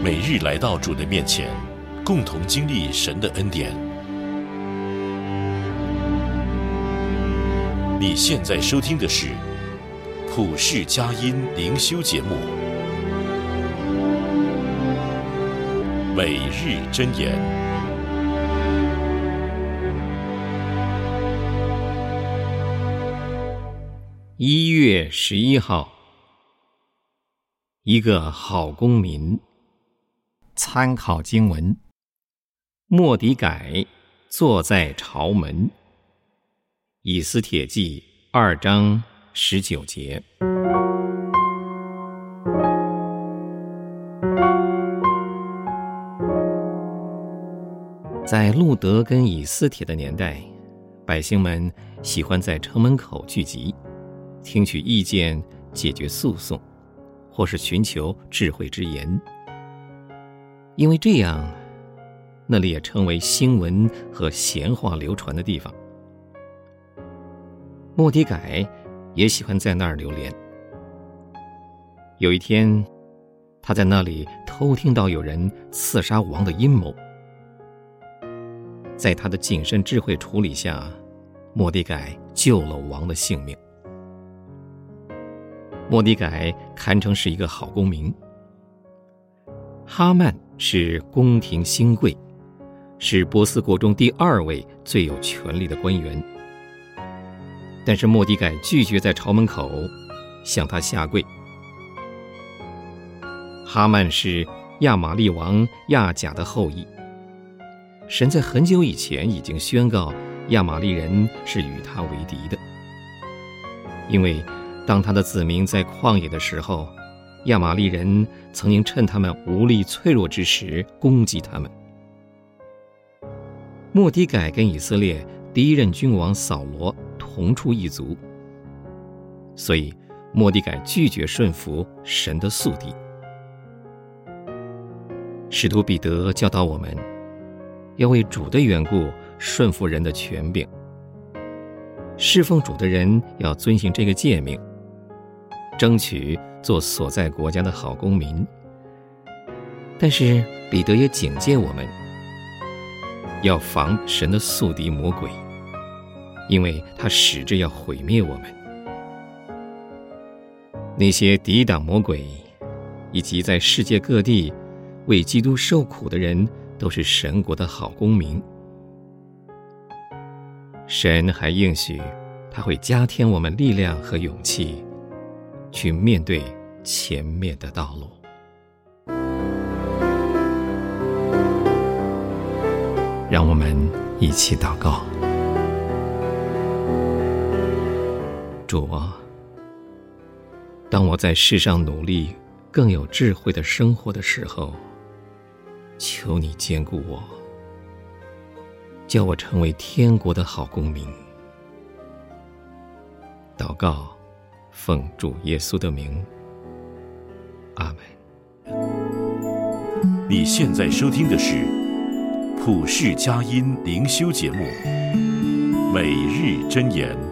每日来到主的面前，共同经历神的恩典。你现在收听的是普世佳音灵修节目，每日箴言。 1月11号，一个好公民。参考经文：末底改坐在朝门，以斯帖记2章19节。在路德跟以斯帖的年代，百姓们喜欢在城门口聚集，听取意见，解决诉讼，或是寻求智慧之言。因为这样，那里也成为新闻和闲话流传的地方。末底改也喜欢在那儿流连。有一天，他在那里偷听到有人刺杀王的阴谋。在他的谨慎智慧处理下，末底改救了王的性命。末底改堪称是一个好公民。哈曼是宫廷新贵，是波斯国中第2位最有权力的官员。但是末底改拒绝在朝门口向他下跪。哈曼是亚玛利王亚甲的后裔，神在很久以前已经宣告亚玛利人是与他为敌的，因为当他的子民在旷野的时候，亚玛利人曾经趁他们无力脆弱之时攻击他们。末底改跟以色列第一任君王扫罗同出一族，所以末底改拒绝顺服神的宿敌。使徒彼得教导我们，要为主的缘故顺服人的权柄。侍奉主的人要遵行这个诫命，争取做所在国家的好公民。但是彼得也警戒我们，要防神的宿敌魔鬼，因为他使之要毁灭我们。那些抵挡魔鬼以及在世界各地为基督受苦的人，都是神国的好公民。神还应许他会加添我们力量和勇气，去面对前面的道路。让我们一起祷告。主啊，当我在世上努力更有智慧的生活的时候，求你眷顾我，叫我成为天国的好公民。祷告，奉主耶稣的名，阿们。 你现在收听的是普世佳音灵修节目，每日箴言。